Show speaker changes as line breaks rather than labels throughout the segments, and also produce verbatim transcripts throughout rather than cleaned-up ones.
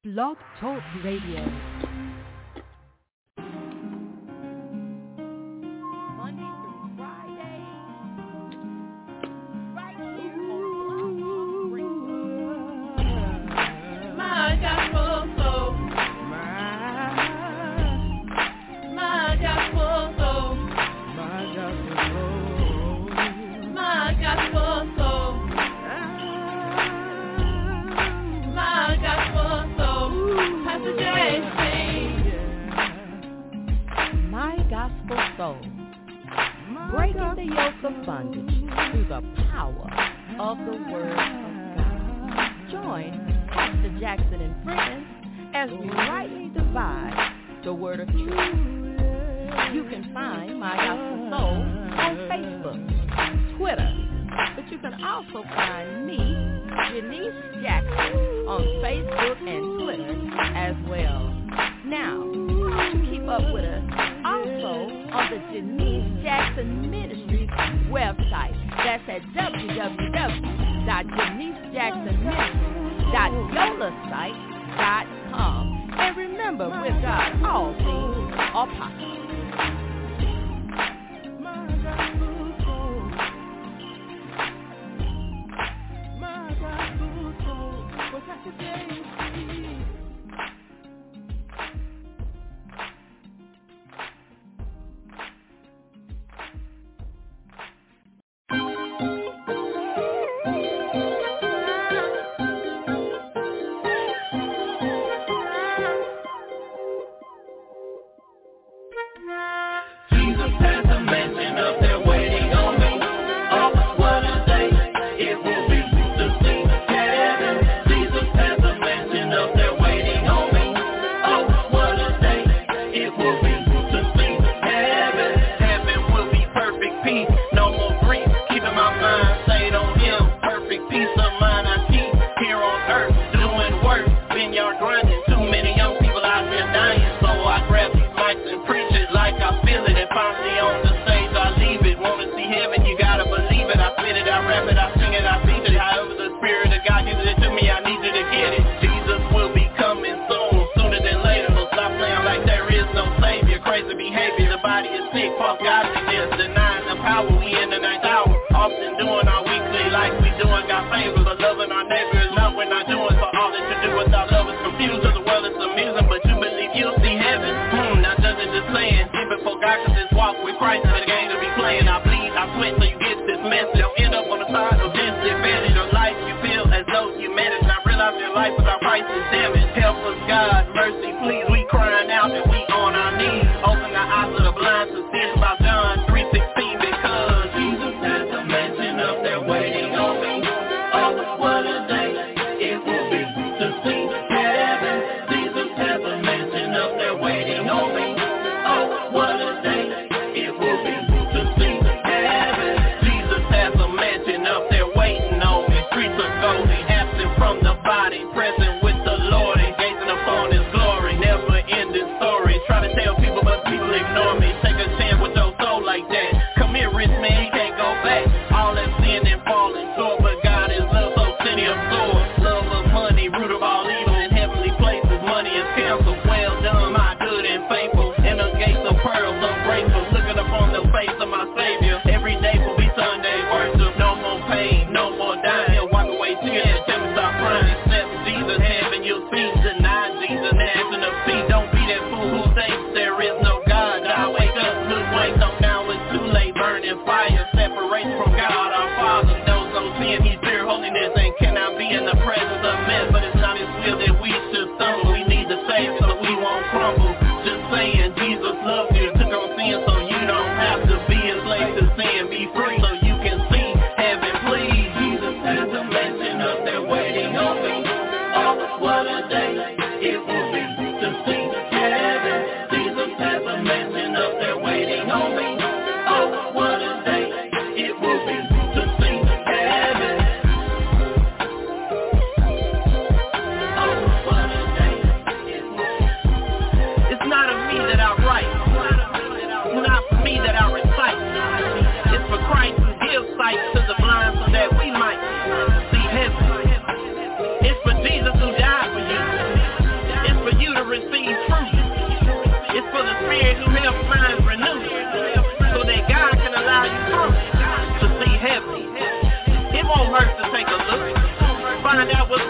Blog Talk Radio. Monday through Friday, right here on Blog Talk Radio. My gospel soul, my, my gospel soul, my gospel soul, my gospel soul, my gospel soul. Pastor J C. My Gospel Soul, breaking the yoke of bondage through the power of the Word of God. Join Pastor Jackson and friends as we rightly divide the Word of truth. You can find My Gospel Soul on Facebook, Twitter, but you can also find me, Janice Jackson, on Facebook and Twitter as well. Now, to keep up with us, also on the Janice Jackson Ministries website. That's at w w w dot janice jackson ministries dot yola site dot com. And remember, with God, all things are possible.
Present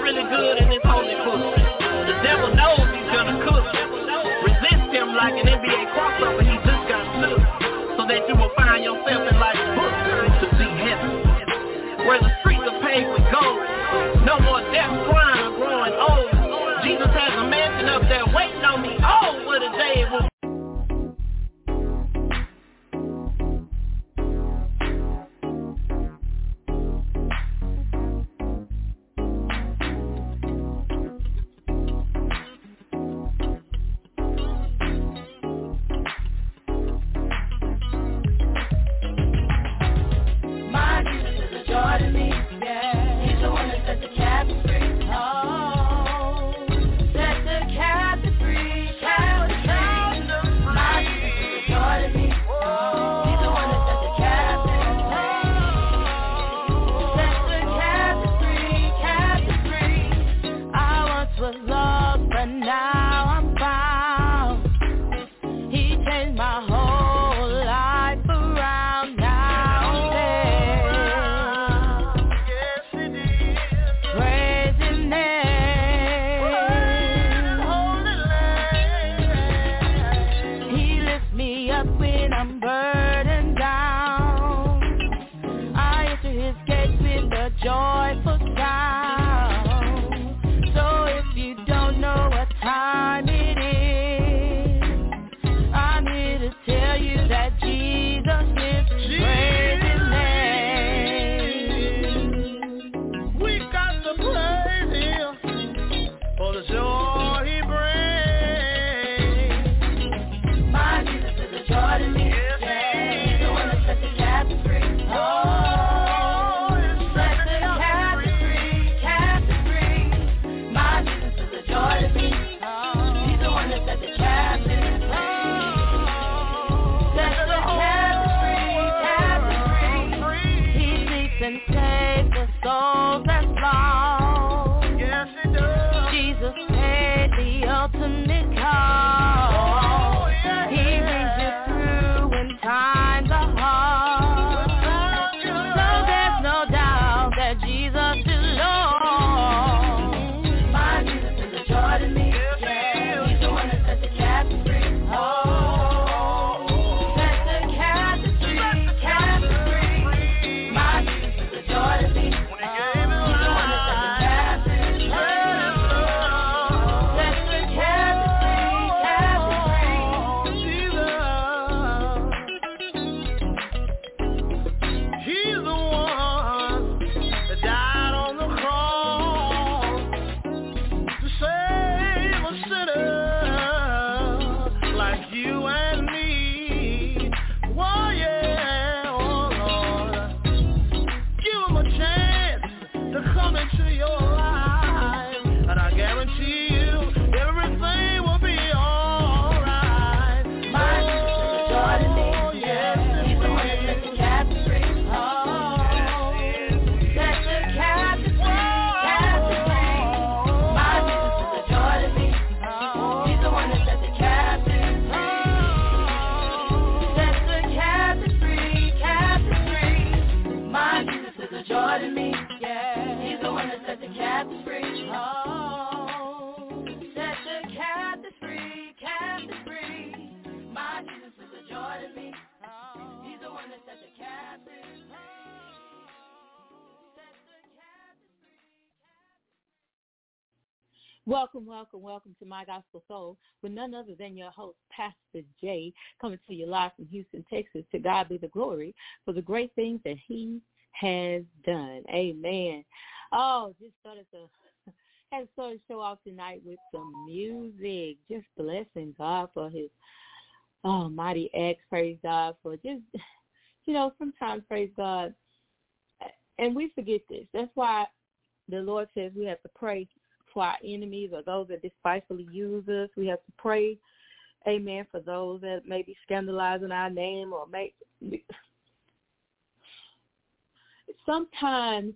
really good in this holy book. The devil knows he's gonna cook. Resist him like an N B A crossover, he just got shook. So that you will find yourself in life's book to see heaven, where the streets are paved with gold. No more death, crime, or growing old. Jesus has a mansion up there waiting on me. Oh, what a day it will be.
Welcome, welcome, welcome to My Gospel Soul with none other than your host, Pastor Jay, coming to you live from Houston, Texas. To God be the glory for the great things that he has done. Amen. Oh, just started to, had started to show off tonight with some music, just blessing God for his oh, mighty acts. Praise God for just, you know, sometimes, praise God, and we forget this. That's why the Lord says we have to pray for our enemies or those that despitefully use us. We have to pray, amen, for those that may be scandalizing our name or make. Sometimes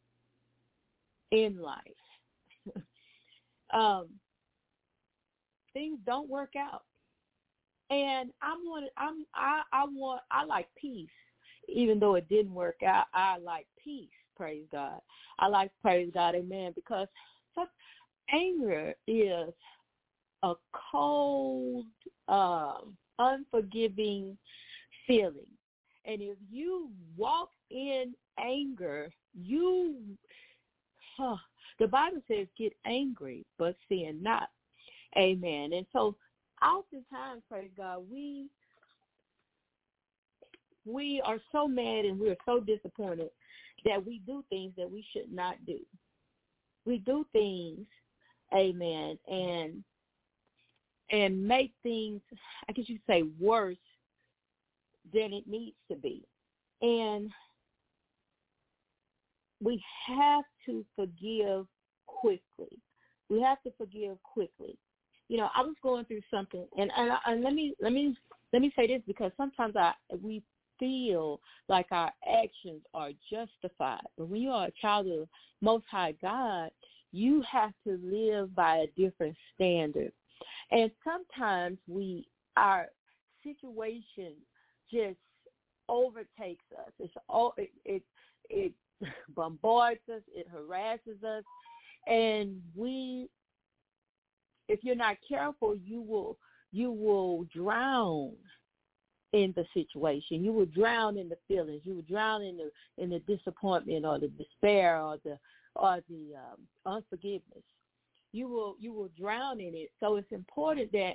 in life, um, things don't work out, and I'm one. I'm I I want I like peace, even though it didn't work out. I like peace. Praise God. I like praise God, amen, because
So anger is a cold, uh, unforgiving feeling. And if you walk in anger, you, huh, the Bible says, get angry, but sin not. Amen. And so oftentimes, praise God, we we are so mad and we're so disappointed that we do things that we should not do. We do things, amen, and and make things, I guess you could say, worse than it needs to be. And we have to forgive quickly. We have to forgive quickly. You know, I was going through something, and, and, and let me let me let me say this, because sometimes I we feel like our actions are justified. But when you are a child of the Most High God, you have to live by a different standard. And sometimes we our situation just overtakes us. It's all it it, it bombards us. It harasses us, and we, if you're not careful, you will you will drown in the situation. You will drown in the feelings. You will drown in the in the disappointment or the despair or the or the um, unforgiveness. You will you will drown in it. So it's important that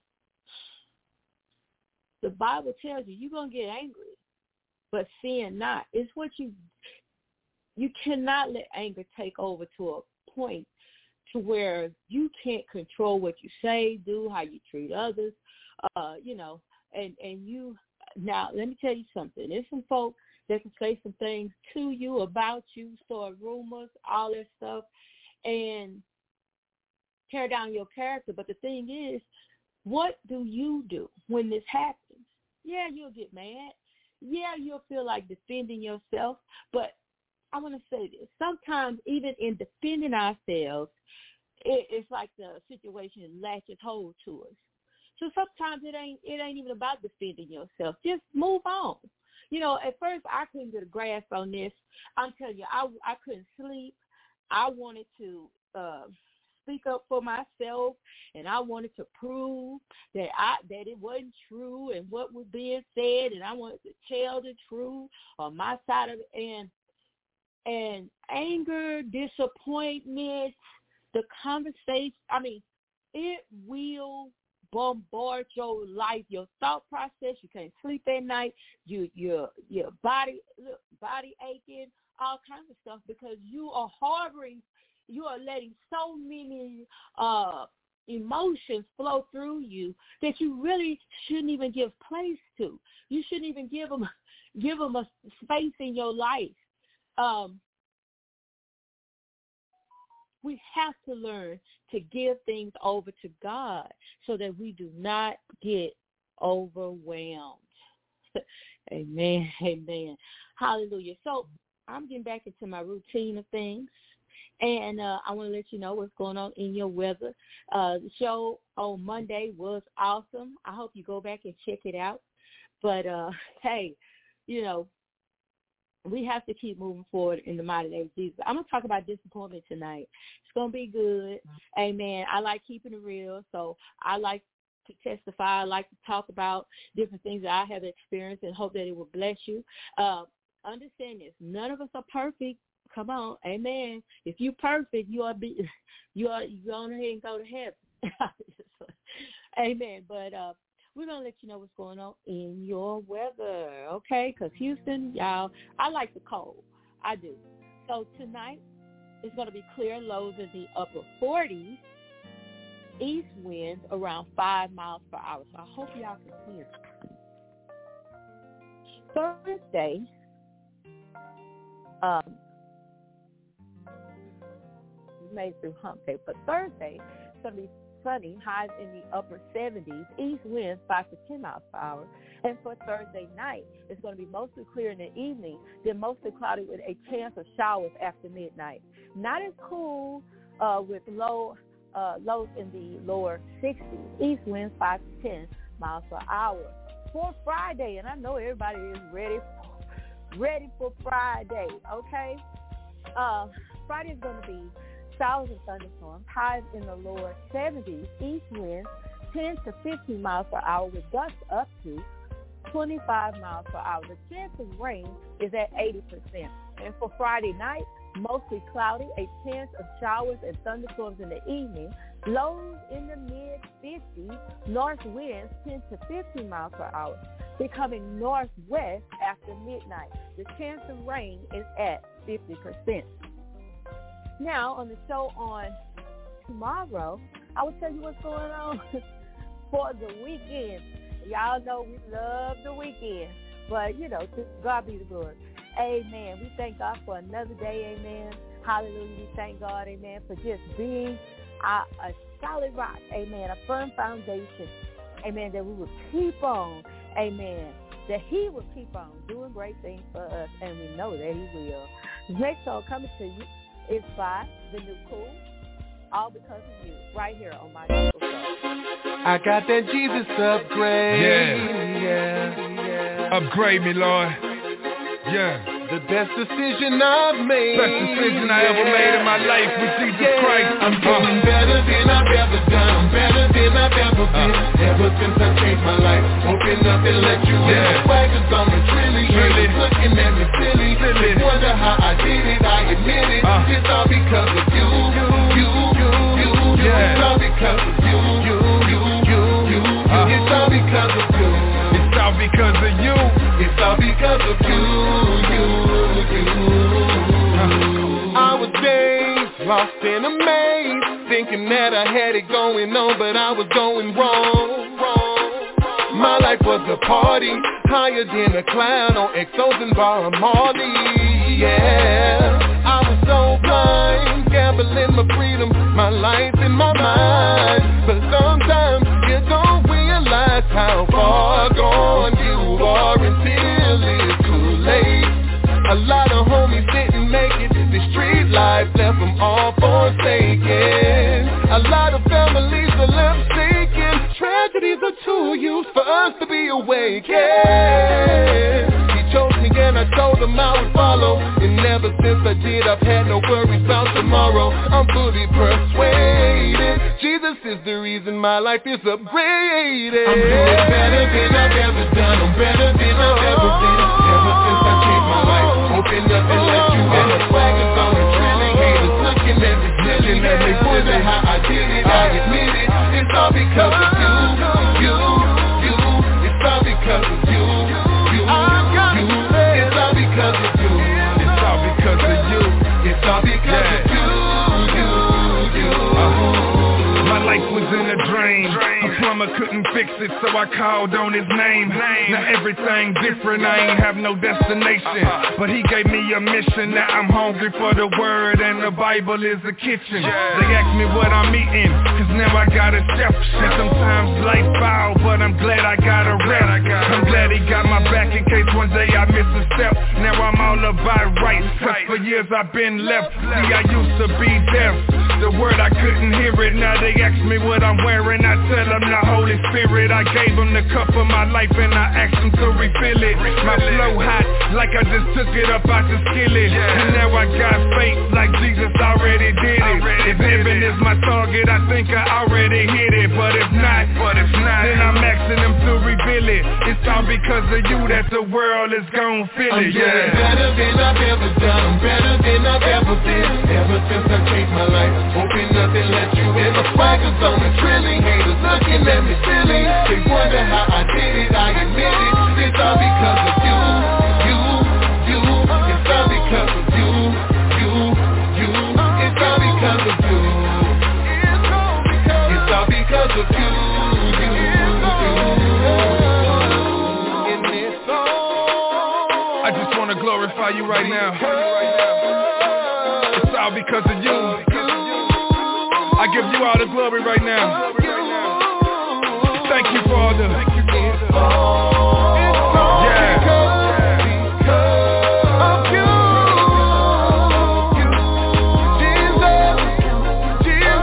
the Bible tells you you're gonna get angry, but sin not. It's what you you cannot let anger take over to a point to where you can't control what you say, do, how you treat others, uh, you know, and, and you, now let me tell you something. There's some folks that can say some things to you, about you, start rumors, all that stuff, and tear down your character. But the thing is, what do you do when this happens? Yeah, you'll get mad. Yeah, you'll feel like defending yourself, but I want to say this. Sometimes even in defending ourselves, it, it's like the situation latches hold to us. So sometimes it ain't it ain't even about defending yourself. Just move on. You know, at first I couldn't get a grasp on this. I'm telling you, I, I couldn't sleep. I wanted to uh, speak up for myself, and I wanted to prove that I that it wasn't true and what was being said, and I wanted to tell the truth on my side of it. And And anger, disappointment, the conversation, I mean, it will bombard your life, your thought process. You can't sleep at night. You, your your body, body aching, all kinds of stuff, because you are harboring, you are letting so many uh, emotions flow through you that you really shouldn't even give place to. You shouldn't even give them, give them a space in your life. Um, we have to learn to give things over to God so that we do not get overwhelmed. Amen. Amen. Hallelujah. So I'm getting back into my routine of things, and uh, I want to let you know what's going on in your weather. Uh, the show on Monday was awesome. I hope you go back and check it out. But, uh, hey, you know, we have to keep moving forward in the mighty name of Jesus. I'm going to talk about disappointment tonight. It's going to be good. Amen. I like keeping it real, so I like to testify. I like to talk about different things that I have experienced and hope that it will bless you. Uh, understand this. None of us are perfect. Come on. Amen. If you're perfect, you are be, you are you go on ahead and go to heaven. Amen. But uh we're going to let you know what's going on in your weather, okay? Because Houston, y'all, I like the cold. I do. So tonight, it's going to be clear, lows in the upper forties, east winds around five miles per hour. So I hope y'all can hear. Thursday, um, we made it through hump day, but Thursday, it's going to be sunny, highs in the upper seventies, east winds five to ten miles per hour. And for Thursday night, it's going to be mostly clear in the evening, then mostly cloudy with a chance of showers after midnight. Not as cool uh, with low uh, lows in the lower sixties, east winds five to ten miles per hour. For Friday, and I know everybody is ready for, ready for Friday, okay? Uh, Friday is going to be showers and thunderstorms, highs in the lower seventies, east winds ten to fifteen miles per hour with gusts up to twenty-five miles per hour. The chance of rain is at eighty percent. And for Friday night, mostly cloudy, a chance of showers and thunderstorms in the evening, lows in the mid-fifties, north winds ten to fifteen miles per hour, becoming northwest after midnight. The chance of rain is at fifty percent. Now, on the show on tomorrow, I will tell you what's going on for the weekend. Y'all know we love the weekend, but, you know, to God be the glory. Amen. We thank God for another day. Amen. Hallelujah. We thank God, amen, for just being a, a solid rock. Amen. A firm foundation. Amen. That we will keep on. Amen. That he will keep on doing great things for us, and we know that he will. Next show coming to you is by The New Cool, all because of you, right here on my gospel show.
I got that Jesus upgrade.
Yeah.
Yeah. Yeah.
Upgrade me, Lord. Yeah.
The best decision I've made.
Best decision I ever made in my life with Jesus
Yeah.
Christ.
I'm doing better than I've ever done. I'm better than I've ever been.
Uh.
Ever since I changed my life, open up and let you in.
Yeah.
Swaggers on the trilly,
Trilly.
looking at me silly.
Silly.
Wonder how I did it, I admit it.
Uh.
It's all because of you, you, you, you, you.
Yeah.
It's all because of you, you, you, you, you.
Uh.
It's all because of you.
It's all because of you.
It's all because of you, you, you. I was dazed, lost in a maze, thinking that I had it going on, but I was going wrong, wrong. My life was a party, higher than a clown on Exos and Bar Marley, yeah. I was so blind, gambling my freedom, my life in my mind. But sometimes you don't realize how far gone you are until it's too late. A lot of homies didn't make it, the street life left them all forsaken. A lot of families are left shaken. Tragedies are too used for us to be awakened. He chose me and I told him I would follow. And ever since I did, I've had no worries about tomorrow. I'm fully persuaded Jesus is the reason my life is upgraded. I'm doing better than I've ever done. I'm better than I've ever been. Ever since I changed my life, open up and let you in. The swaggers on the trilly, haters looking at me silly. They wonder how I did it, I admit it. It's all because of you, you, you. It's all because of you, you, you. It's all because of you.
It's all because of you.
It's all because
Yeah.
of you, you, you.
My life was in a drain. A plumber couldn't fix it, so I called on his name. Now everything different, I ain't have no destination. But he gave me a mission. Now I'm hungry for the word, and the Bible is a kitchen. They ask me what I'm eating, cause now I got a chef. And sometimes life foul, but I'm glad I got a rep. I'm glad he got my back in case one day I miss a step. Now I'm all about right, cause for years I've been left. See, I used to be deaf. The word I couldn't hear it. Now they ask me what I'm wearing, I tell them the Holy Spirit. I gave them the cup of my life and I asked them to refill it. My flow hot, like I just took it up out the skillet. And now I got faith, like Jesus already did it. If heaven is my target, I think I already hit it. But if not, but if not, then I'm asking them to reveal it. It's all because of you that the world is gon' feel
I'm
it.
doing
Yeah.
better than I've ever done. I'm better than I've ever been. Ever since I changed my life, open up and let you in. The swaggers on the trilly, haters looking at me silly. They wonder how I did it, I admit it. It's all because of you, you, you. It's all because of you, you, you. It's all because of you. It's all because of you, you, you. In this song,
I just wanna glorify you right now. It's all because of you. I give you all the glory right now. Thank you for all the yeah.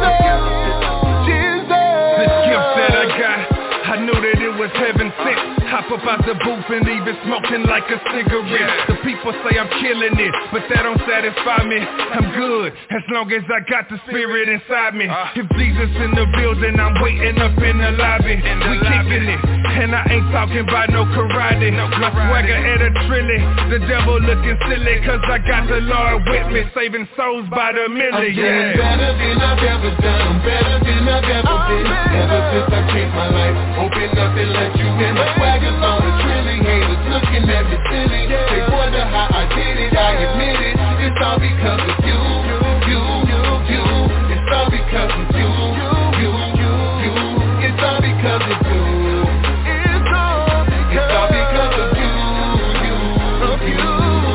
This gift that I got, I knew that it was heaven sent. Hop up out the booth and leave it smoking like a cigarette. Yeah. The people say I'm killing it, but that don't satisfy me. I'm good, as long as I got the spirit inside me. uh. If Jesus in the building, I'm waiting up in the lobby. In the we lobby. Kicking it, and I ain't talking about no karate. No My swagger at a trilly, the devil looking silly, cause I got the Lord with me, saving souls by the million.
I'm getting yeah. better than I've ever done, better than I've ever been. Ever since I changed my life, open up and let you in. My swagger's on a trilly, haters looking at me silly. They wonder how I did it, I admit it. It's all because of you, you, you, you. It's all because of you, you, you, you. It's all because of you. It's all because, it's all because of you, you, of you,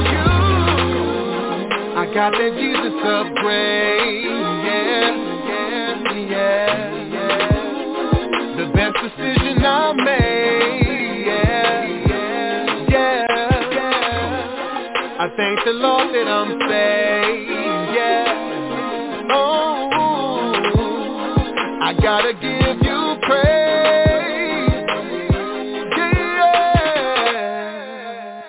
you. I got that Jesus upgrade, yeah, yeah, yeah, yeah. The best decision I made, yeah, yeah, yeah. I thank the Lord that I'm saved, yeah. Oh, I gotta give you praise, yeah.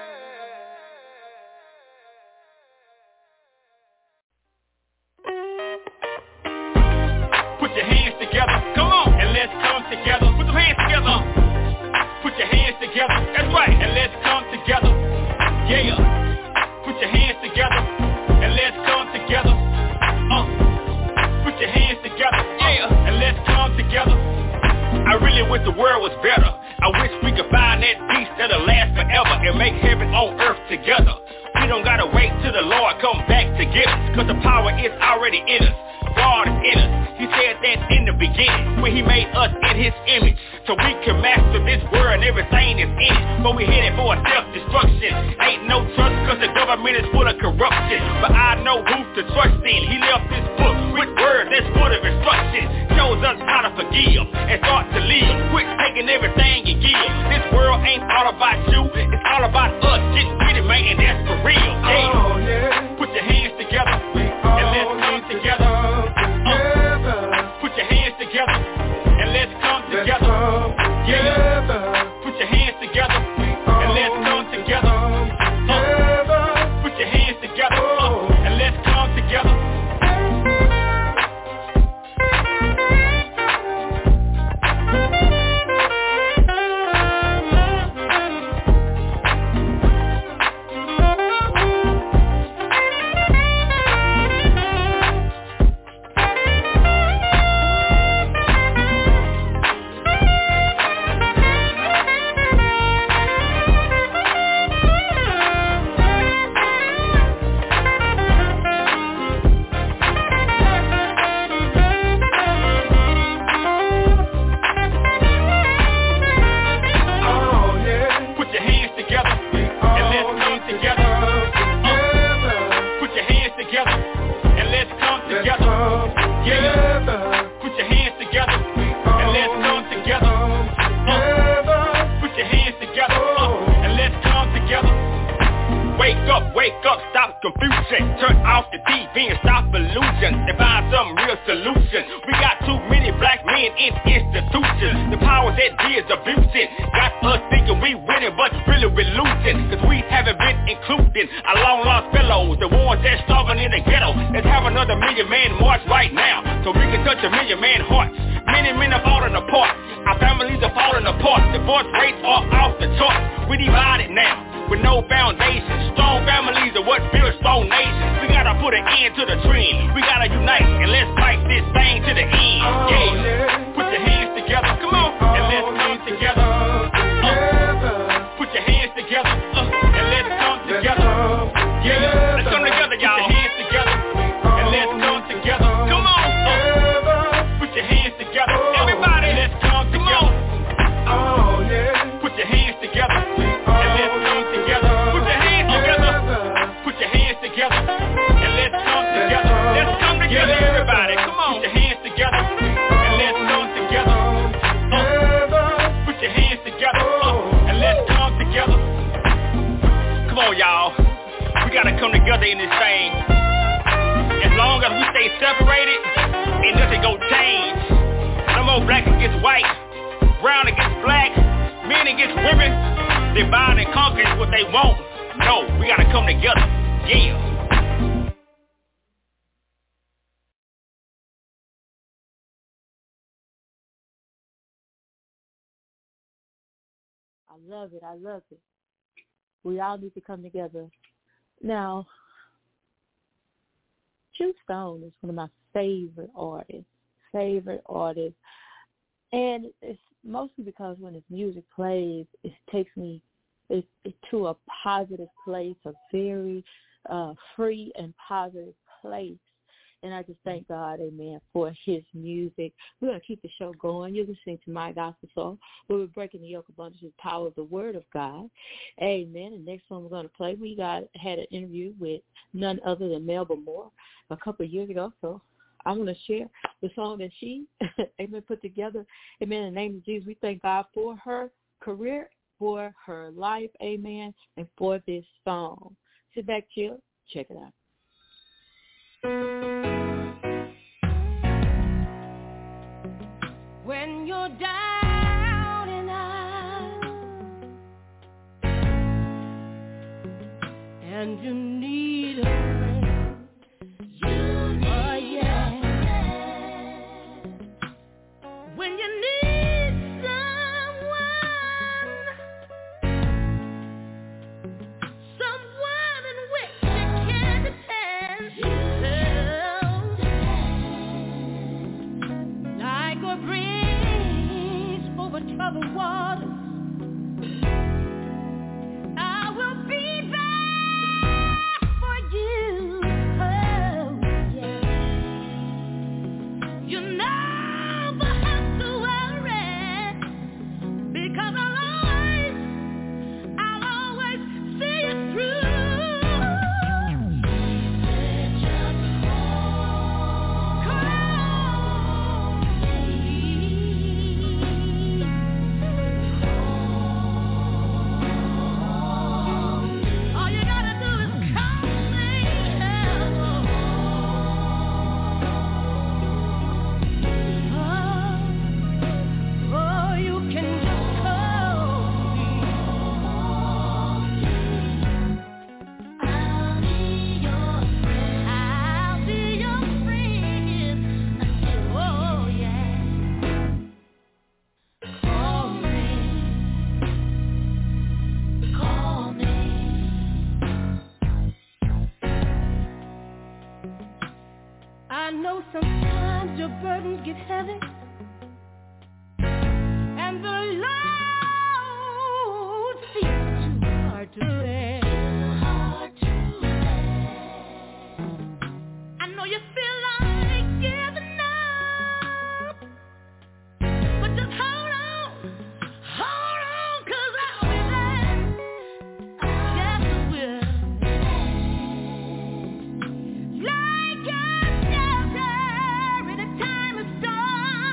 Put your hands together, come on, and let's come together. Put your hands together. Put your hands together, that's right, and let's come together. Yeah. Put your hands together, and let's come together. Uh. Put your hands together, yeah, and let's come together. I really wish the world was better. I wish we could find that peace that'll last forever and make heaven on earth together. We don't gotta wait till the Lord come back to get us, cause the power is already in us. God is in us. He said that in the beginning, when he made us in his image, so we can master this world and everything is in it. But we headed for a self-destruction. Ain't no trust cause the government is full of corruption. But I know who to trust in. He left this book with words that's full of instruction. Shows us how to forgive and start to live. Quit taking everything you give. This world ain't all about you, it's all about us. Get with it, man, and that's for real. Yeah.
Oh, yeah.
Put your hands together and let's come together. Put your hands together and let's come together. Yeah. Put your hands together and let's come together. Uh. Put your hands together uh. and let's come together. men against women, divide and conquer is what they want. No, we gotta come together. Yeah.
I love it. I love it. We all need to come together. Now, Q Stone is one of my favorite artists, favorite artists. And it's mostly because when his music plays, it takes me it, it, to a positive place, a very uh, free and positive place. And I just thank God, amen, for his music. We're going to keep the show going. You're listening to My Gospel Soul, where we're breaking the yoke of bondage with the power of the Word of God. Amen. And next one we're going to play, we got had an interview with none other than Melba Moore a couple of years ago. So I'm going to share the song that she, amen, put together. Amen. In the name of Jesus, we thank God for her career, for her life, amen, and for this song. Sit back, chill, check it out.
When you're down and out and you need a friend, you oh yeah. When you need someone, someone in which you can depend, like a breeze over troubled waters, I will be there for you. Oh, yeah. You never have to worry, because I'll always, I'll always see it through. I know sometimes your burdens get heavy, and the load seems too hard to bear. Hard to bear. I know you feel like giving up, but just hold on, hold on, 'cause I'll be there. Yes, I will. Like a shelter in a time of storm.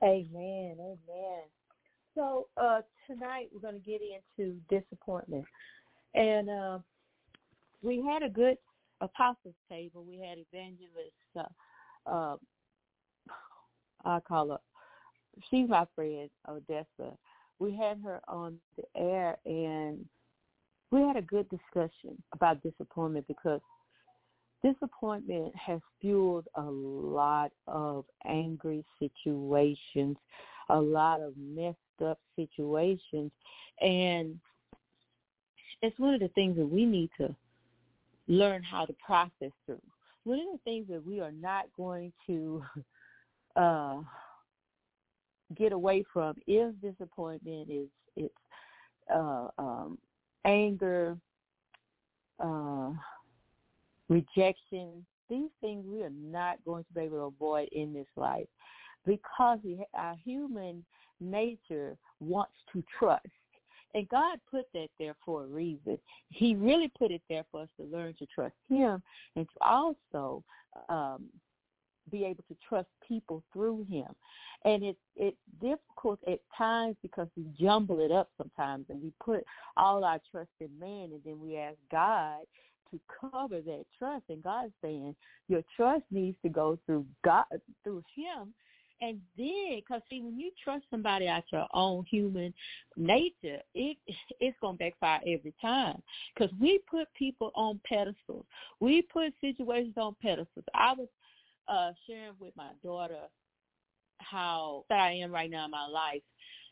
Amen. Amen. So uh, tonight we're going to get into disappointment. And uh, we had a good apostles table. We had evangelist, uh, uh, I call her, she's my friend, Odessa. We had her on the air, and we had a good discussion about disappointment, because disappointment has fueled a lot of angry situations, a lot of messed up situations, and it's one of the things that we need to learn how to process through. One of the things that we are not going to uh, get away from is disappointment, is it's uh, um, anger, uh, rejection. These things we are not going to be able to avoid in this life, because we, our human nature wants to trust. And God put that there for a reason. He really put it there for us to learn to trust him, and to also um, be able to trust people through him. And it, it's difficult at times, because we jumble it up sometimes, and we put all our trust in man, and then we ask God to cover that trust. And God's saying your trust needs to go through God, through him. And then, because see, when you trust somebody out your own human nature, it it's going to backfire every time. Because we put people on pedestals. We put situations on pedestals. I was uh, sharing with my daughter how that I am right now in my life.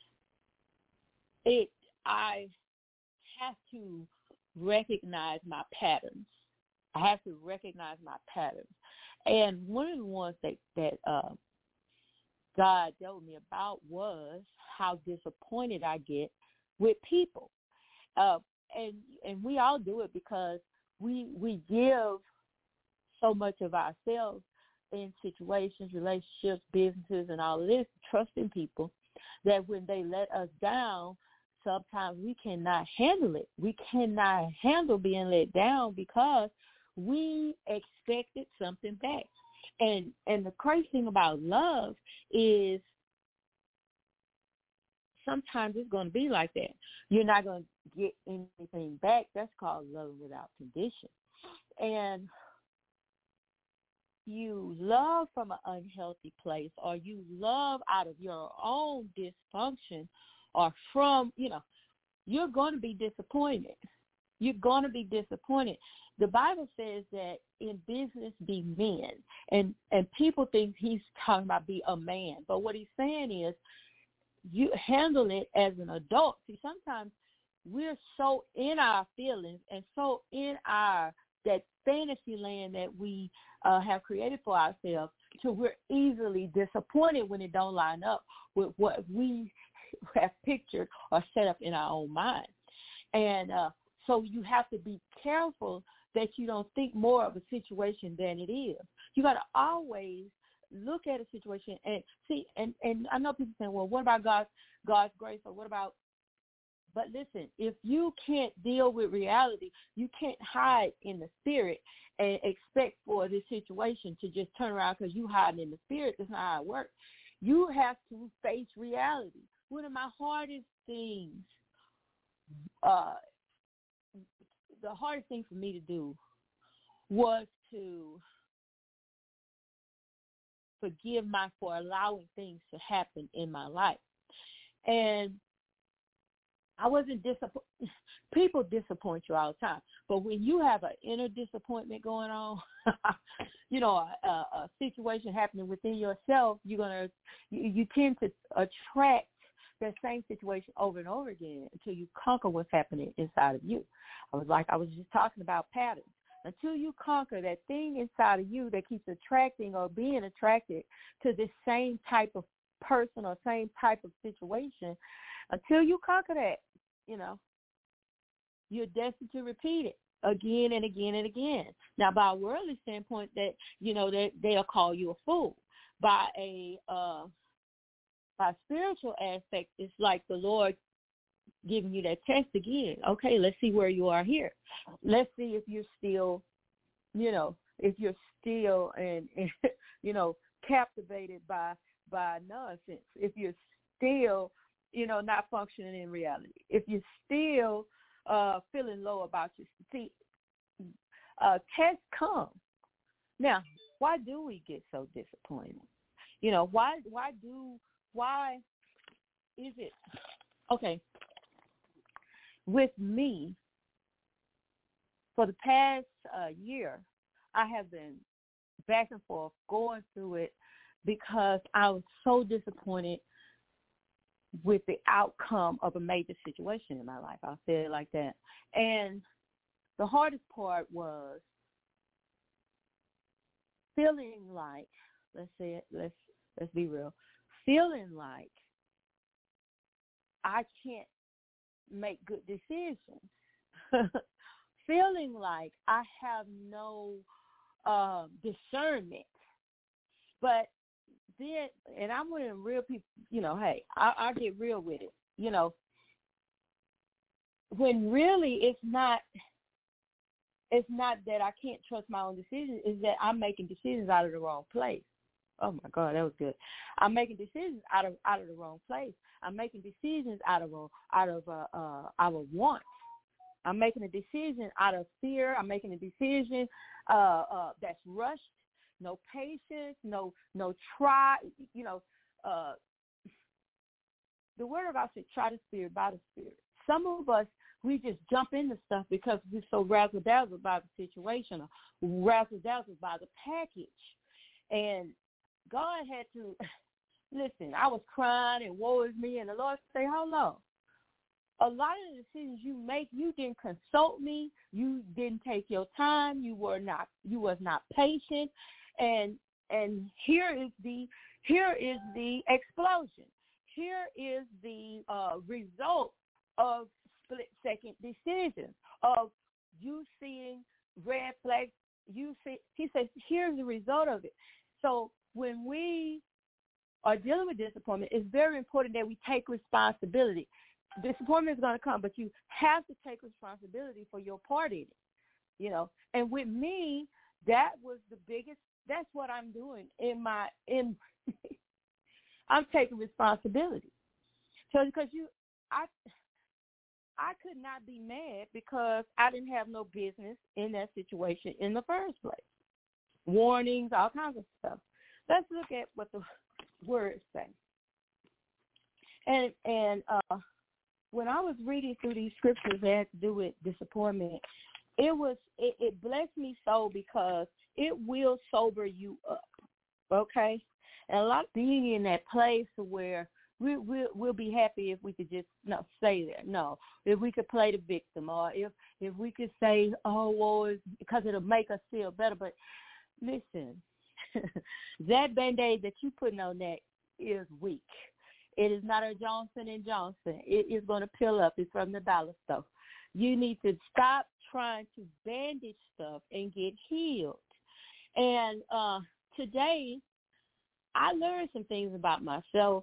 It I have to recognize my patterns. I have to recognize my patterns. And one of the ones that, that uh, God told me about was how disappointed I get with people. Uh, and and we all do it, because we we give so much of ourselves in situations, relationships, businesses, and all of this, trusting people, that when they let us down, sometimes we cannot handle it. We cannot handle being let down, because we expected something back. And and the crazy thing about love is sometimes it's going to be like that. You're not going to get anything back. That's called love without condition. And you love from an unhealthy place, or you love out of your own dysfunction, or from, you know, you're going to be disappointed. You're going to be disappointed. The Bible says that in business be men, and, and people think he's talking about be a man. But what he's saying is you handle it as an adult. See, sometimes we're so in our feelings and so in our that fantasy land that we uh, have created for ourselves, so we're easily disappointed when it don't line up with what we have pictured or set up in our own mind. And uh, so you have to be careful that you don't think more of a situation than it is. You got to always look at a situation and see, and, and I know people saying, well, what about God's, God's grace, or what about, but listen, if you can't deal with reality, you can't hide in the spirit and expect for this situation to just turn around because you hiding in the spirit. That's not how it works. You have to face reality. One of my hardest things, uh, the hardest thing for me to do was to forgive my for allowing things to happen in my life. And I wasn't disappointed. People disappoint you all the time. But when you have an inner disappointment going on, you know, a, a, a situation happening within yourself, you're going to, you, you tend to attract that same situation over and over again until you conquer what's happening inside of you. I was like, I was just talking about patterns. Until you conquer that thing inside of you that keeps attracting or being attracted to this same type of person or same type of situation, until you conquer that, you know, you're destined to repeat it again and again and again. Now, by a worldly standpoint, that, you know, that they'll call you a fool. By a uh, by spiritual aspect, it's like the Lord giving you that test again. Okay, let's see where you are here. Let's see if you're still, you know, if you're still and, and you know, captivated by by nonsense, if you're still, you know, not functioning in reality, if you're still uh, feeling low about your see, uh, tests come. Now, why do we get so disappointed? You know, why why do why is it okay? With me, for the past uh, year, I have been back and forth going through it because I was so disappointed with the outcome of a major situation in my life. I'll say it like that. And the hardest part was feeling like, let's say it, let's let's be real, feeling like I can't make good decisions. Feeling like I have no uh, discernment. But then, and I'm one of them real people, you know, hey, I, I get real with it, you know, when really it's not, it's not that I can't trust my own decisions, it's that I'm making decisions out of the wrong place. Oh my God, that was good. I'm making decisions out of out of the wrong place. I'm making decisions out of a, out of a, uh, our wants. I'm making a decision out of fear. I'm making a decision uh, uh, that's rushed, no patience, no no try. You know, uh, the word of God said, "Try the spirit by the spirit." Some of us, we just jump into stuff because we're so razzle dazzled by the situation, or razzle dazzled by the package, and God had to listen. I was crying and woe is me, and the Lord said, "Hold on. A lot of the decisions you make, you didn't consult me. You didn't take your time. You were not. You was not patient, and and here is the here is the explosion. Here is the uh, result of split second decisions, of you seeing red flags. You see, he says, here's the result of it. So when we are dealing with disappointment, it's very important that we take responsibility. Disappointment is going to come, but you have to take responsibility for your part in it, you know. And with me, that was the biggest. That's what I'm doing in my in. I'm taking responsibility. So because you, I, I could not be mad because I didn't have no business in that situation in the first place. Warnings, all kinds of stuff. Let's look at what the words say. And and uh, when I was reading through these scriptures that had to do with disappointment, it was it, it blessed me so because it will sober you up, okay? And a lot of being in that place where we we'll, we'll be happy if we could just not stay there. No, if we could play the victim, or if if we could say, oh, well, it's because it'll make us feel better. But listen, that Band-Aid that you putting on that is weak. It is not a Johnson and Johnson. It is going to peel up. It's from the dollar store. You need to stop trying to bandage stuff and get healed. And uh, today, I learned some things about myself,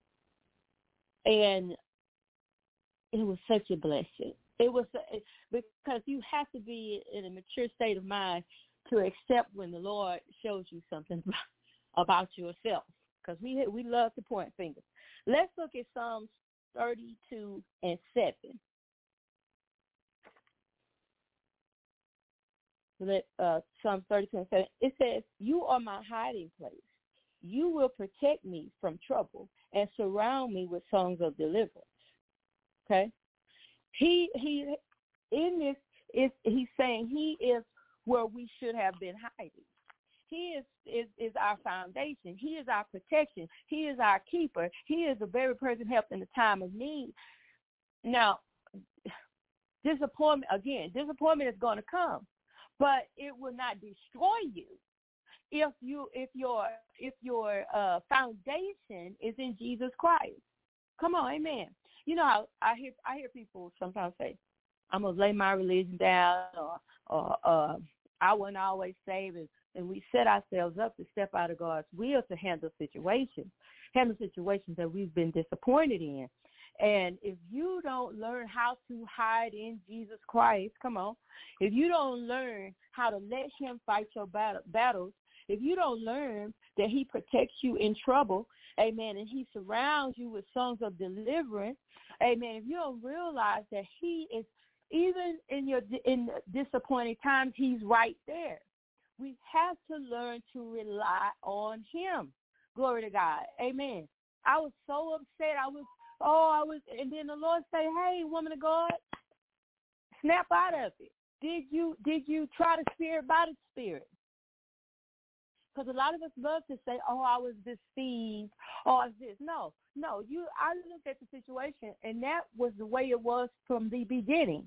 and it was such a blessing. It was because you have to be in a mature state of mind to accept when the Lord shows you something about yourself, because we we love to point fingers. Let's look at Psalms thirty-two and seven. Let uh, Psalms thirty-two and seven. It says, "You are my hiding place. You will protect me from trouble and surround me with songs of deliverance." Okay, he he in this is he's saying he is where we should have been hiding. He is, is is our foundation. He is our protection. He is our keeper. He is the very person helped in the time of need. Now, disappointment again. Disappointment is going to come, but it will not destroy you if you if your if your uh, foundation is in Jesus Christ. Come on, amen. You know, I, I hear I hear people sometimes say, "I'm gonna lay my religion down," or or uh, "I wasn't always saved," and, and we set ourselves up to step out of God's will to handle situations, handle situations that we've been disappointed in. And if you don't learn how to hide in Jesus Christ, come on, if you don't learn how to let him fight your battle, battles, if you don't learn that he protects you in trouble, Amen. And he surrounds you with songs of deliverance. Amen. If you don't realize that he is, even in your in disappointing times, he's right there. We have to learn to rely on him. Glory to God. Amen. I was so upset. I was, oh, I was, and then the Lord say, hey, woman of God, snap out of it. Did you did you try the spirit by the spirit? Because a lot of us love to say, oh, I was deceived, or oh, this. No, no. You. I looked at the situation, and that was the way it was from the beginning.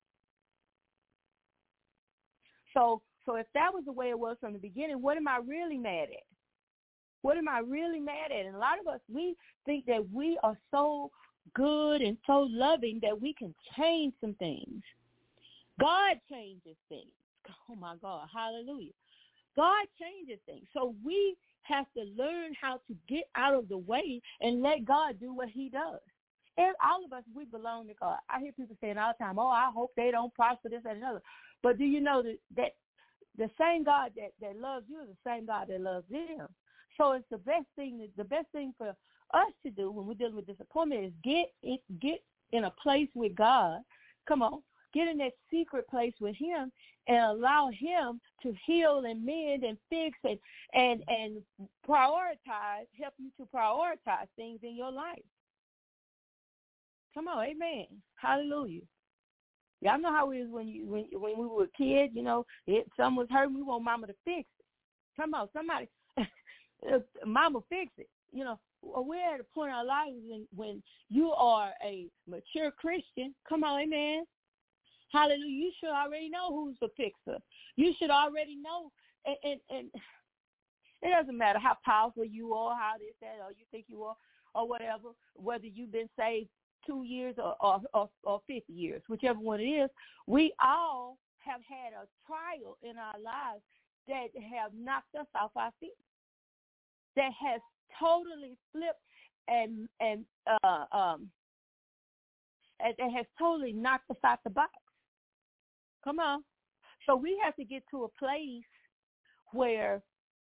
So, so if that was the way it was from the beginning, what am I really mad at? What am I really mad at? And a lot of us, we think that we are so good and so loving that we can change some things. God changes things. Oh, my God. Hallelujah. God changes things. So we have to learn how to get out of the way and let God do what he does. And all of us, we belong to God. I hear people saying all the time, oh, I hope they don't prosper, this and another. But do you know that, that the same God that, that loves you is the same God that loves them? So it's the best thing, the best thing for us to do when we're dealing with disappointment is get it, get in a place with God. Come on. Get in that secret place with him and allow him to heal and mend and fix and, and, and prioritize, help you to prioritize things in your life. Come on, amen. Hallelujah. Y'all know how it is when you when when we were kids, you know, if something was hurting, we want mama to fix it. Come on, somebody, mama fix it. You know, we're at a point in our lives when, when you are a mature Christian. Come on, amen. Hallelujah. You should already know who's the fixer. You should already know. And, and, and it doesn't matter how powerful you are, how this, that, or you think you are, or whatever, whether you've been saved two years or, or, or, or fifty years, whichever one it is. We all have had a trial in our lives that have knocked us off our feet, that has totally flipped and, and, uh, um, and, and has totally knocked us out the box. Come on. So we have to get to a place where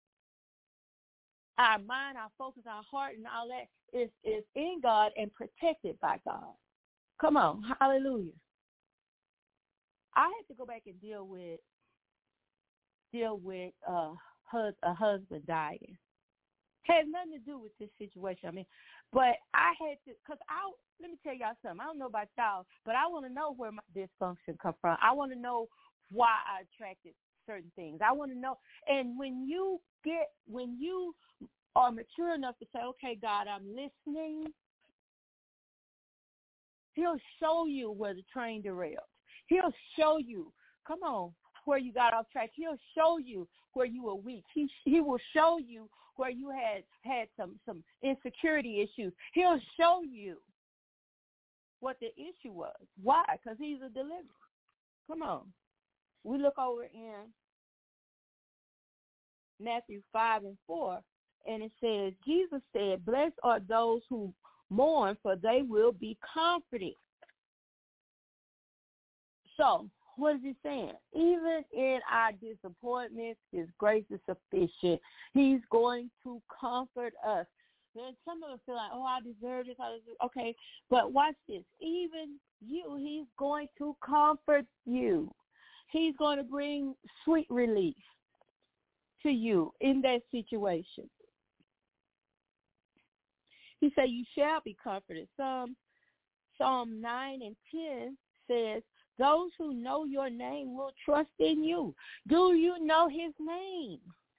our mind, our focus, our heart, and all that is, is in God and protected by God. Come on. Hallelujah. I had to go back and deal with deal with uh, hus- a husband dying. Had nothing to do with this situation. I mean, but I had to, because I, let me tell y'all something. I don't know about y'all, but I want to know where my dysfunction come from. I want to know why I attracted certain things. I want to know. And when you get, when you are mature enough to say, okay, God, I'm listening, he'll show you where the train derailed. He'll show you, come on, where you got off track. He'll show you where you were weak. He he will show you where you had, had some, some insecurity issues. He'll show you what the issue was. Why? Because he's a deliverer. Come on. We look over in Matthew five and four, and it says, Jesus said, blessed are those who mourn, for they will be comforted. So, what is he saying? Even in our disappointments, his grace is sufficient. He's going to comfort us. Then some of us feel like, oh, I deserve this. I deserve. Okay, but watch this. Even you, he's going to comfort you. He's going to bring sweet relief to you in that situation. He said, you shall be comforted. Psalm, Psalm nine and ten says, those who know your name will trust in you. Do you know his name?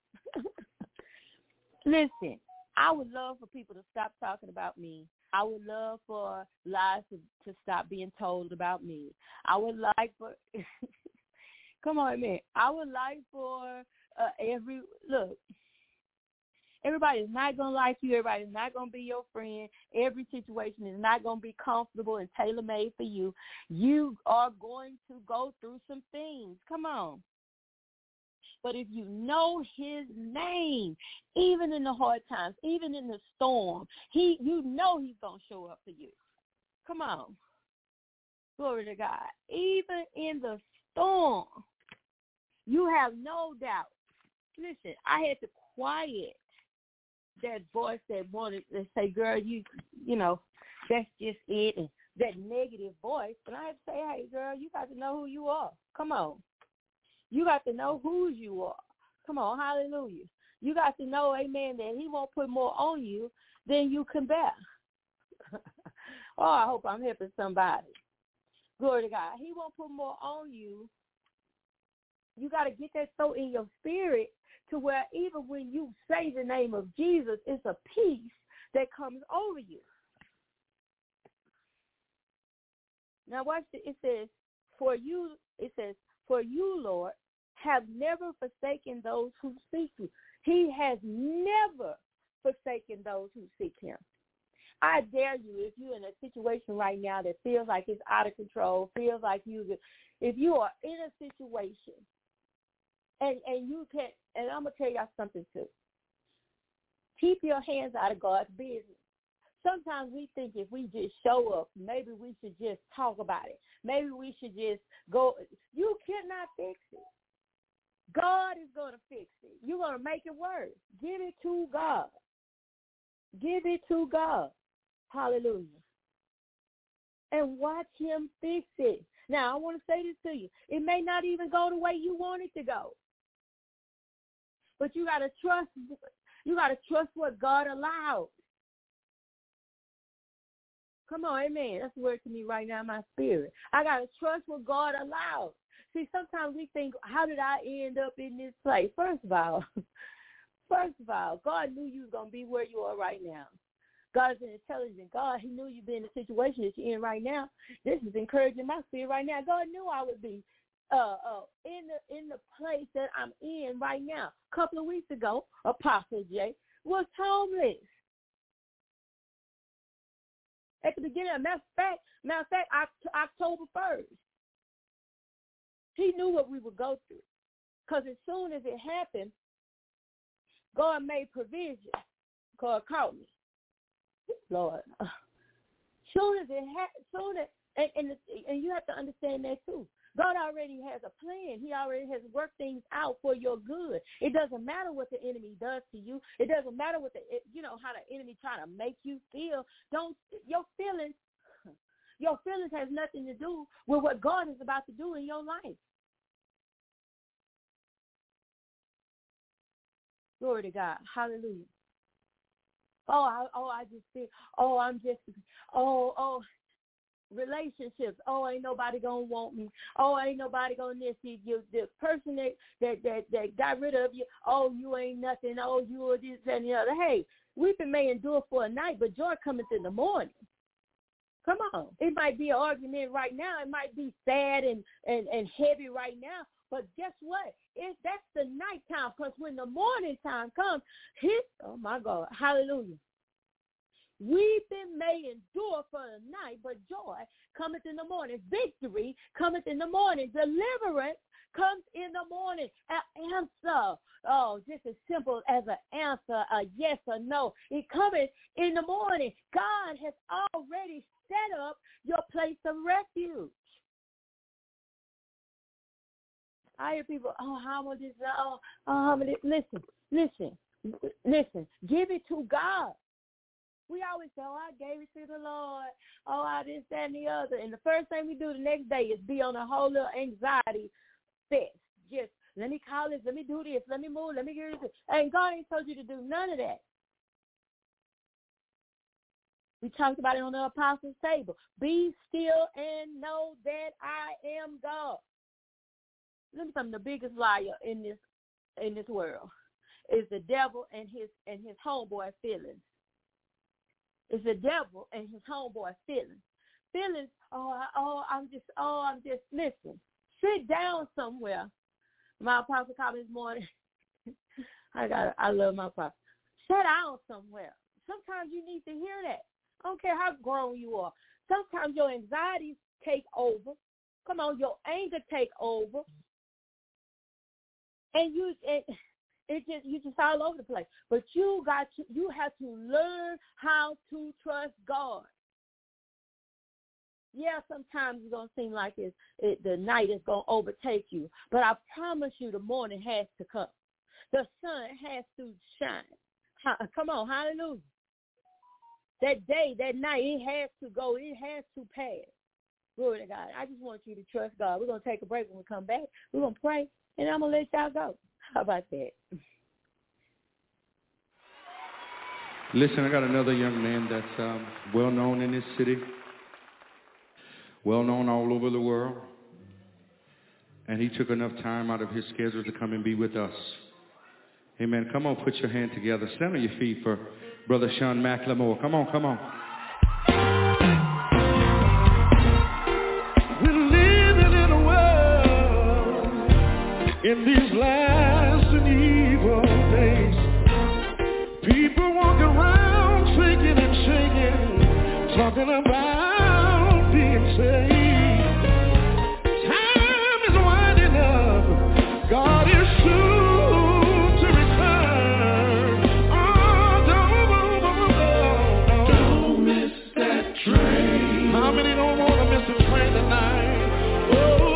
Listen, I would love for people to stop talking about me. I would love for lies to, to stop being told about me. I would like for, come on, man. I would like for uh, every, look, everybody is not going to like you. Everybody is not going to be your friend. Every situation is not going to be comfortable and tailor-made for you. You are going to go through some things. Come on. But if you know his name, even in the hard times, even in the storm, he, you know he's going to show up for you. Come on. Glory to God. Even in the storm, you have no doubt. Listen, I had to quiet that voice that wanted to say, girl, you, you know, that's just it, and that negative voice. But I have to say, hey, girl, you got to know who you are. Come on. You got to know who you are. Come on, hallelujah. You got to know, amen, that he won't put more on you than you can bear. Oh, I hope I'm helping somebody. Glory to God. He won't put more on you. You got to get that so in your spirit to where even when you say the name of Jesus, it's a peace that comes over you. Now watch it. It says, for you, it says, for you, Lord, have never forsaken those who seek you. He has never forsaken those who seek him. I dare you, if you're in a situation right now that feels like it's out of control, feels like you, if you are in a situation and, and you can, and I'm going to tell y'all something too. Keep your hands out of God's business. Sometimes we think if we just show up, maybe we should just talk about it. Maybe we should just go. You cannot fix it. God is going to fix it. You're going to make it work. Give it to God. Give it to God. Hallelujah. And watch him fix it. Now, I want to say this to you. It may not even go the way you want it to go. But you got to trust, you got to trust what God allows. Come on, amen. That's a word to me right now in my spirit. I got to trust what God allows. See, sometimes we think, how did I end up in this place? First of all, first of all, God knew you was going to be where you are right now. God is an intelligent God. He knew you'd be in the situation that you're in right now. This is encouraging my spirit right now. God knew I would be uh, uh, in the in the place that I'm in right now. A couple of weeks ago, Apostle J was homeless. At the beginning, matter of fact, matter of fact, October first, he knew what we would go through. Because as soon as it happened, God made provision. God called me. Lord. Uh, soon as it happened, soon as, and, and, and you have to understand that too. God already has a plan. He already has worked things out for your good. It doesn't matter what the enemy does to you. It doesn't matter what the, you know, how the enemy try to make you feel. Don't, your feelings, your feelings has nothing to do with what God is about to do in your life. Glory to God. Hallelujah. Oh, I, oh, I just feel, oh, I'm just, oh, oh, relationships. Oh, ain't nobody gonna want me. Oh, ain't nobody gonna miss you. You the person that, that that that got rid of you. Oh, you ain't nothing. Oh, you are this and the other. Hey, weeping may endure for a night, but joy cometh in the morning. Come on. It might be an argument right now. It might be sad and, and, and heavy right now. But guess what? It, that's the nighttime, because when the morning time comes, his, oh, my God, hallelujah. Weeping may endure for a night, but joy cometh in the morning. Victory cometh in the morning. Deliverance comes in the morning. An answer, oh, just as simple as an answer, a yes or no. It cometh in the morning. God has already set up your place of refuge. I hear people, oh, how much is that? Oh, oh, how much? Listen, listen, listen. Give it to God. We always say, oh, I gave it to the Lord. Oh, I this, that, and the other. And the first thing we do the next day is be on a whole little anxiety fest. Just, let me call this, let me do this, let me move, let me get this. And God ain't told you to do none of that. We talked about it on the Apostles' Table. Be still and know that I am God. Let me tell you, the biggest liar in this in this world is the devil and his and his homeboy feelings. It's the devil and his homeboy feelings. Feelings, oh, I, oh, I'm just, oh, I'm just, listen. Sit down somewhere. My apostle called me this morning. I got, I love my apostle. Sit down somewhere. Sometimes you need to hear that. I don't care how grown you are. Sometimes your anxieties take over. Come on, your anger take over. And you, it, it just, you just all over the place. But you got to, you have to learn how to trust God. Yeah, sometimes it's going to seem like it's, it, the night is going to overtake you. But I promise you the morning has to come. The sun has to shine. Ha- Come on, hallelujah. That day, that night, it has to go. It has to pass. Glory to God. I just want you to trust God. We're going to take a break when we come back. We're going to pray, and I'm going to let y'all go. How about that?
Listen, I got another young man that's um, well known in this city, well known all over the world, and he took enough time out of his schedule to come and be with us. Amen. Come on, put your hand together. Stand on your feet for Brother Sean McLemore. Come on, come on.
We're living in a world in these last and evil days. People walk around shaking and shaking, talking about being saved. Time is winding up. God is soon to return. Oh, don't, don't miss that train. How many don't want to miss the train tonight? Oh,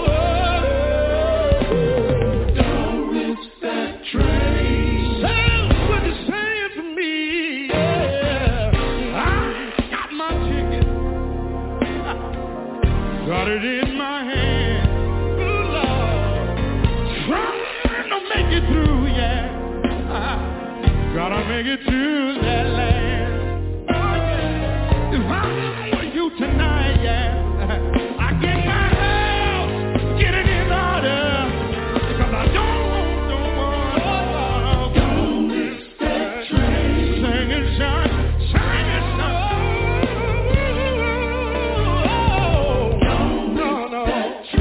oh, don't miss that train. That's what you're saying to me. Yeah. I got my ticket. Got it in my hand. Good Lord. Trying to make it through, yeah. Gotta make it to that land. Oh, yeah. If I were you tonight, yeah, I get my house, get it in order, because I don't, don't want, don't miss that train. Sing it, son, sing it, son. No, no.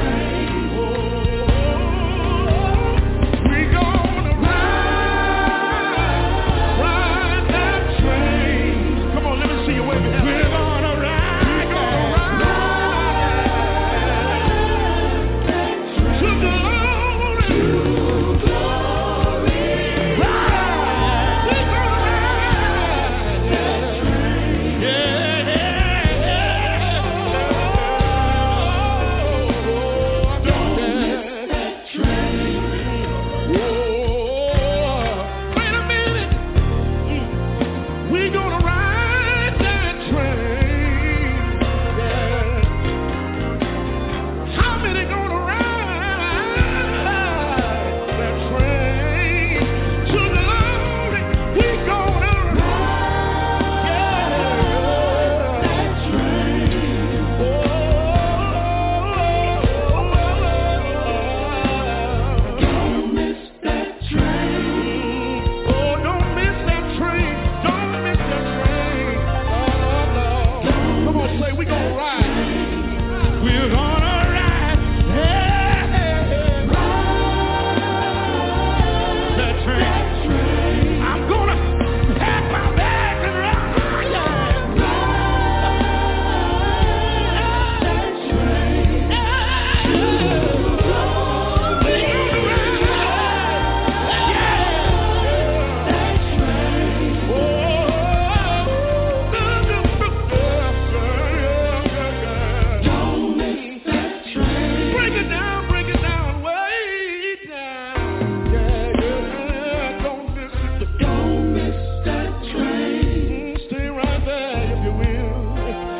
We gonna ride, ride that train. Come on, let me see you wave your hand. We're gonna ride, we're gonna ride to glory, to glory. Ride, we're gonna ride that train. Yeah, yeah, yeah. Oh, don't miss that train. Whoa, wait a minute. Mm. We gonna ride that train. Yeah. How many gonna ride that train to glory? We gonna ride, yeah, that train. Oh, don't miss that train. Oh, don't miss that train. Don't miss that train. Oh, no. Come on, say we gonna ride. We're gonna ride. Yeah. That train. I'm gonna pack my bags and ride. That train. Don't miss that train. Break it down, break it down, way down. Yeah, yeah. Don't miss it. Don't miss that train. Stay right there if you will.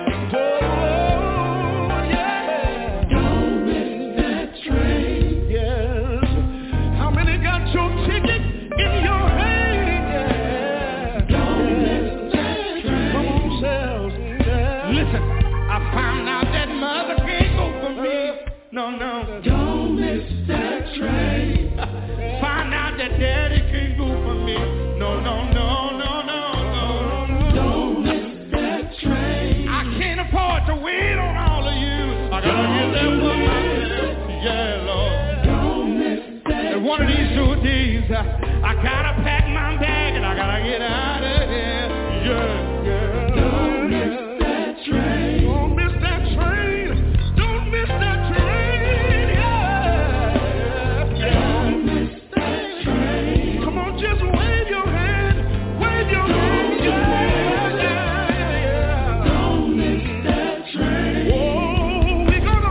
Oh, yeah. Don't miss that train. Yes. How many got your ticket in your hand? Yeah. Don't miss that train. Come on, selves. Yeah. Listen, I found out that mother can't go for me. No, no. Don't miss that train. Find out that daddy can't go for me. No, no, no, no, no, no. Don't miss that train. I can't afford to wait on all of you. I gotta get that one myself. Yeah, Lord. Don't miss that. And one of these two days, I, I gotta pack my bag and I gotta get out of here. Yeah, yeah. Don't miss that train. Don't miss that train. Don't miss that train. Yeah, yeah. Don't miss that train. Come on, just wave your hand. Wave your hand. Yeah, yeah, yeah. Don't miss that train. Whoa, we gonna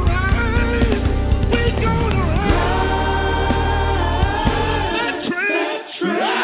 ride. We gonna ride that train. That train.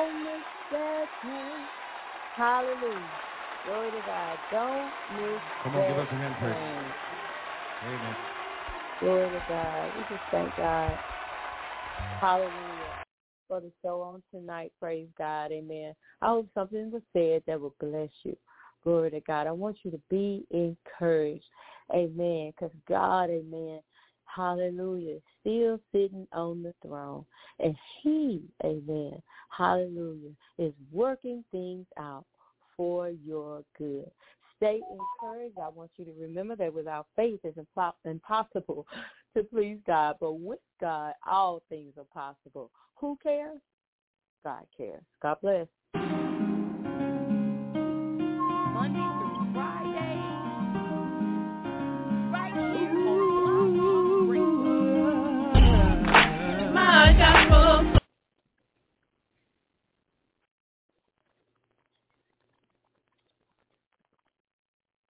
Don't miss that train. Hallelujah. Glory to God. Don't miss
Come on,
that
give us a hand praise.
train.
Amen.
Glory to God. We just thank God. Hallelujah. For the show on tonight. Praise God. Amen. I hope something was said that will bless you. Glory to God. I want you to be encouraged. Amen. Because God, amen, hallelujah, is still sitting on the throne. And he, amen, hallelujah, is working things out for your good. Stay encouraged. I want you to remember that without faith it's impossible to please God. But with God, all things are possible. Who cares? God cares. God bless.